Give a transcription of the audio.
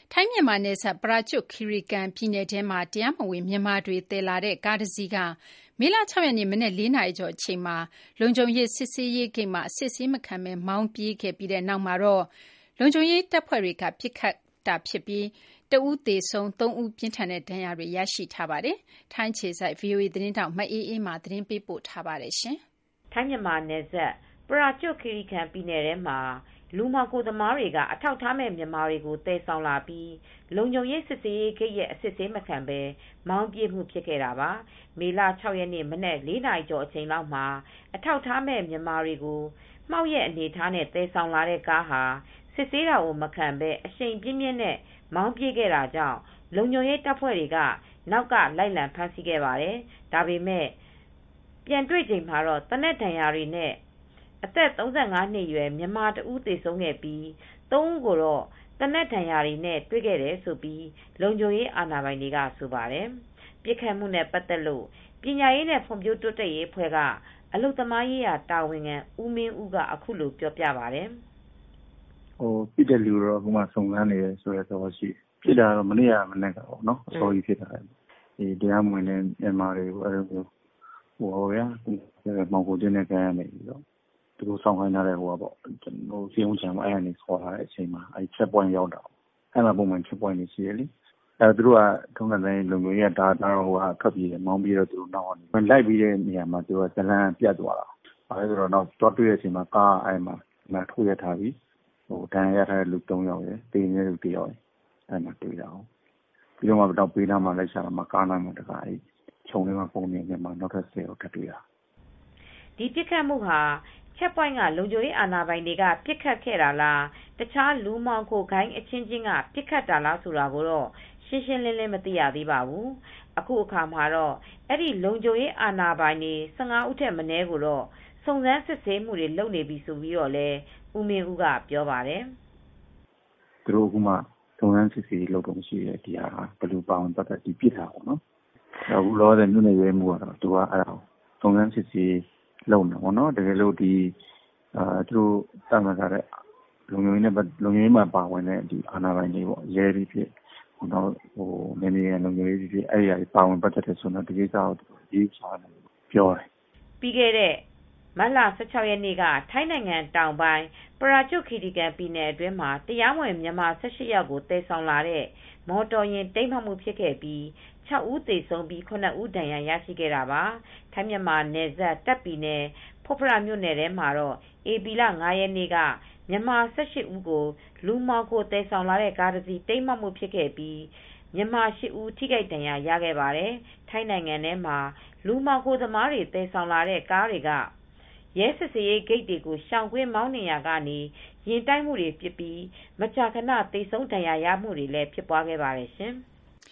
ထိုင်းမြန်မာနယ်စပ်ပရာကျွတ်ခီရီကန်ပြည်နယ်ထဲမှာတရားမဝင်မြန်မာတွေသယ်လာတဲ့ကားတစ်စီးကမေလ 6 ရက်နေ့မနက် 4 နာရီကျော်အချိန်မှာလုံခြုံရေးစစ်ဆေးရေးဂိတ်မှာအစစ်ဆေးမခံဘဲမောင်းပြေးခဲ့ပြီးတဲ့နောက်မှာတော့လုံခြုံရေးတပ်ဖွဲ့တွေကပစ်ခတ်တာဖြစ်ပြီးတဦးသေဆုံး3ဦးပြင်းထန်တဲ့ဒဏ်ရာတွေရရှိထားပါတယ်။ထိုင်းခြေစိုက် VOA သတင်းတောက်မအေးအေးမာသတင်းပေးပို့ထားပါတယ်။ထိုင်းမြန်မာနယ်စပ်ပရာကျွတ်ခီရီကန်ပြည်နယ်ထဲမှာလူမှောင်ခိုသမားတွေကအထောက်ထားမဲ့မြန်မာတွေကိုသယ်ဆောင်လာပြီးလုံခြုံရေးစစ်ဆေးရေးဂိတ်ရဲ့အစစ်ဆေးမခံဘဲမောင်းပြေးမှုဖြစ်ခဲ့တာပါ။မေလ 6 ရက်နေ့မနက် 4 နာရီကျော်အချိန်လောက်မှာအထောက်ထားမဲ့မြန်မာတွေကိုမှောက်ရက်အနေထားနဲ့သယ်ဆောင်လာတဲ့ကားဟာစစ်ဆေးတာကိုမခံဘဲအရှိန်ပြင်းပြင်းနဲ့မောင်းပြေးခဲ့တာကြောင့်လုံခြုံရေးတပ်ဖွဲ့တွေကနောက်ကလိုက်လံဖမ်းဆီးခဲ့ပါတယ်။ဒါပေမဲ့ပြန်တွေ့ချိန်မှာတော့သေနတ်ဒဏ်ရာတွေနဲ့အသက် 35 နှစ်အရွယ်မြန်မာတဦးသေဆုံးခဲ့ပြီး3ဦးကိုတော့သေနတ်ဒဏ်ရာတွေနဲ့တွေ့ခဲ့တယ်လို့လုံခြုံရေးအာဏာပိုင်တွေကဆိုပါတယ်။ပြစ်ခတ်မှုနဲ့ပတ်သက်လို့ပညာရေးနဲ့ဖွံ့ဖြိုးတိုးတက်ရေးအဖွဲ့ကအလုပ်သမားရေးရာတာဝန်ခံဦးမင်းဦးကအခုလိုပြောပြပါတယ်။ပြစ်တဲ့လူတော့အခုမှစုံစမ်းနေတယ်ဆိုတဲ့သဘောရှိတယ်။ဖြစ်တာတော့မနေ့ကမနက်ကပေါ့နော်။အစောကြီးဖြစ်တာ။တရားမဝင်တဲ့မြန်မာတွေကိုမှောင်ခိုခြင်းနဲ့ခံရနေပြီးတော့သူတို့ဆောင်ခိုင်းထားတဲ့စီယုံချံအဲ့ကနေခေါ်လာတဲ့အချိန်မှာချက်ပွိုင်းရောက်တာ။အဲ့မှာပုံမှန်ချက်ပွိုင်းနေရှိတယ်လေ။သူတို့ကထုံးစံတိုင်းလုံခြုံရေးကဒါထွက်ပြေးတယ်မောင်းပြေးတော့သူတို့နောက်ကနေလိုက်ပြီးတဲ့နေရာမှာသူကဇလန်းပြတ်သွားတာ။ဘာလဲဆိုတော့နောက်တော့တွေ့တဲ့အချိန်မှာကားအဲ့မှာထိုးရထားပြီးဒဏ်ရာရထားတဲ့လူ3ယောက်ရယ်တေနေတဲ့လူ1ယောက်ရယ်အဲ့မှာတွေ့တာ။ပြီးတော့မှတော့ပေးနားမှာလိုက်ရှာတာမှာကားနားမှာတခါခြုံထဲမှာပုံနေမှာနောက်ထပ်10ယောက်ထပ်တွေ့တာ။ဒီပြစ်ခတ်မှုဟာချက်ပွိုင်းကလုံခြုံရေးအာဏာပိုင်တွေကပြစ်ခတ်ခဲ့တာလားတခြားလူမှောင်ခိုဂိုင်းအချင်းချင်းကပြစ်ခတ်တာလားဆိုတာကိုတော့ရှင်းရှင်းလင်းလင်းမသိရသေးပါဘူး။အခုအခါမှာတော့အဲ့ဒီလုံခြုံရေးအာဏာပိုင်တွေ15ဦးထက်မနည်းကိုတော့စုံစမ်းစစ်ဆေးမှုတွေလုပ်နေပြီဆိုပြီးတော့လည်းဦးမင်းဦးကပြောပါတယ်။သူတို့အခုမှစုံစမ်းစစ်ဆေးလုပ်တော့ရှိတယ်ဒီဟာဘယ်လိုပေါင်းပတ်သက်ဒီပြစ်တာပေါ့နော်။အခုလောတဲ့မြို့နယ်ရဲမှုကတော့သူကအဲ့ဒါစုံစမ်းစစ်ဆေးလုပ်နေပေါ့နော်တကယ်လို့ဒီသူတို့တတ်မှတ်ထားတဲ့လုံခြုံရေးမှာပါဝင်တဲ့ဒီအာဏာပိုင်တွေပေါ့ရဲတွေဖြစ်တော့နေနေလုံခြုံရေးဖြစ်အဲ့ဒီအပါဝင်ပတ်သက်တဲ့ဆိုတော့ဒီကိစ္စကိုရေးချတယ်ပြောတယ်ပြီးခဲ့တဲ့မတ်လ 16 ရက်နေ့ကထိုင်းနိုင်ငံတောင်ပိုင်းပရာကျွတ်ခီရီကန်ပြည်နယ်အတွင်းမှာတရားမဝင်မြန်မာ18ယောက်ကိုတည်ဆောင်လာတဲ့မော်တော်ယာဉ်တိမ်းမှောက်မှုဖြစ်ခဲ့ပြီး6ဦးသေဆုံးပြီး9ဦးဒဏ်ရာရရှိခဲ့တာပါ။ထိုင်းမြန်မာနယ်စပ်တပ်ပြည်နယ်ဖွတ်ဖရမြို့နယ်ထဲမှာတော့ဧပြီလ 5 ရက်နေ့ကမြန်မာ18ဦးကိုလူမှောင်ခိုတည်ဆောင်လာတဲ့ကားတစ်စီးတိမ်းမှောက်မှုဖြစ်ခဲ့ပြီးမြန်မာ8ဦးထိခိုက်ဒဏ်ရာရခဲ့ပါတယ်။ထိုင်းနိုင်ငံထဲမှာလူမှောင်ခိုသမားတွေတည်ဆောင်လာတဲ့ကားတွေကရဲစစ်ဆေးရေးဂိတ်တွေကိုရှောင်ကွင်းမောင်းနှင်ရာကနေရင်တိုက်မှုတွေဖြစ်ပြီးမကြာခဏသေဆုံးဒဏ်ရာရမှုတွေလည်းဖြစ်ပွားခဲ့ပါတယ်ရှင်။